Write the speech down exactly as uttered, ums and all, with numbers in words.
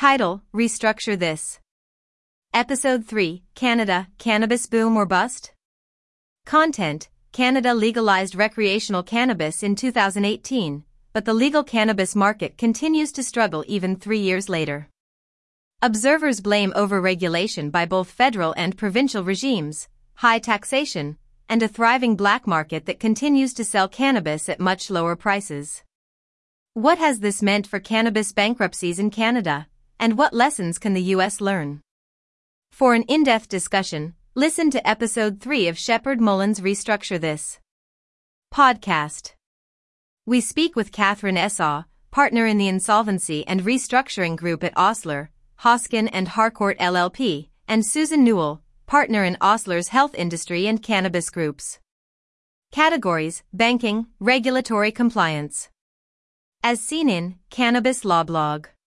Title: Restructure This. Episode three, Canada, Cannabis Boom or Bust? Content: Canada legalized recreational cannabis in two thousand eighteen, but the legal cannabis market continues to struggle even three years later. Observers blame overregulation by both federal and provincial regimes, high taxation, and a thriving black market that continues to sell cannabis at much lower prices. What has this meant for cannabis bankruptcies in Canada, and what lessons can the U S learn? For an in-depth discussion, listen to episode three of Shepherd Mullins' Restructure This podcast. We speak with Catherine Essaw, partner in the Insolvency and Restructuring Group at Osler, Hoskin and Harcourt L L P, and Susan Newell, partner in Osler's Health Industry and Cannabis Groups. Categories: Banking, Regulatory Compliance. As seen in Cannabis Law Blog.